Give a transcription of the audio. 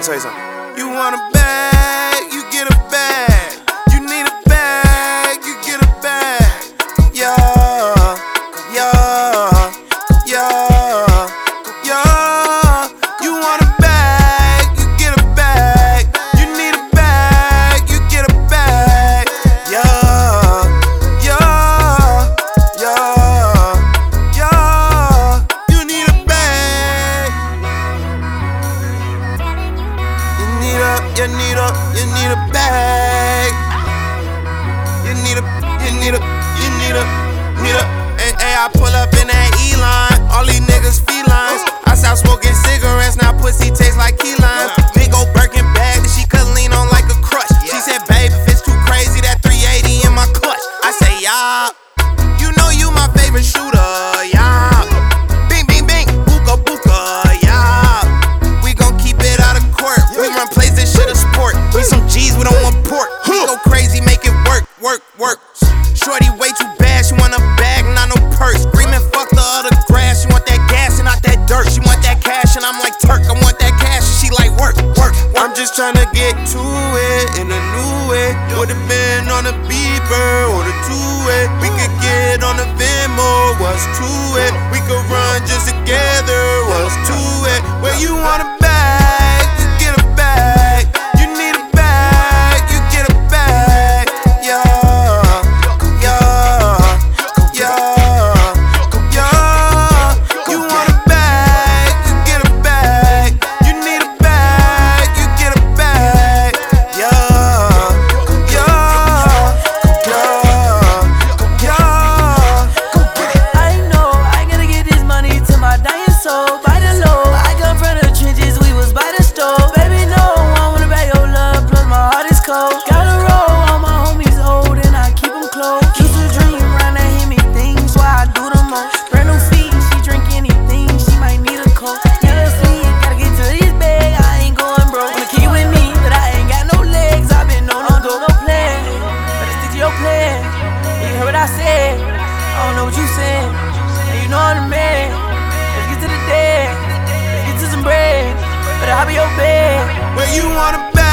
tell you something. You want a bag, you get a bag. You need a bag, you get a bag. Yeah, yeah, yeah, yeah. You want a bag, you get a bag. You need a bag, you get a bag. Yeah, yeah, yeah, yeah. You need a bag. You need a bag. Hey, I pull up in that E-line, all these niggas felines. I stopped smoking cigarettes, now pussy tastes like key limes. Big old Birkin bag that she could lean on like a crutch. She said, babe, if it's too crazy, that 380 in my clutch. I say, yeah, you know you my favorite shooter, yeah. Bing, bing, bing, booka, booka, yeah. We gon' keep it out of court. We run plays, this shit a sport. We some G's, we don't want pork. We go crazy, make it work, work, work. Shorty way too bad, she want a bag, not no purse. Screaming fuck the other grass, she want that gas and not that dirt. She want that cash and I'm like Turk, I want that cash and she like work, work, work. I'm just tryna get to it in a new way. Would've been on the beeper or the two-way. We could get on the Venmo, what's to it? We could run just together, what's to it? Where you want a bag, you get a bag. You need a bag, you get a bag. Yeah. Gotta roll, all my homies old and I keep them close. Used to dream, run and hear me things, why I do the most. Brand new feet, she drink anything, she might need a coat. Never see it, gotta get to this bag, I ain't going broke. Wanna keep you with me, but I ain't got no legs, I've been on no go, no plan. Better stick to your plan. You heard what I said, I don't know what you said. And you know I'm the man. Let's get to the dead, let's get to some bread. But I'll be your bed. Where you want a bag?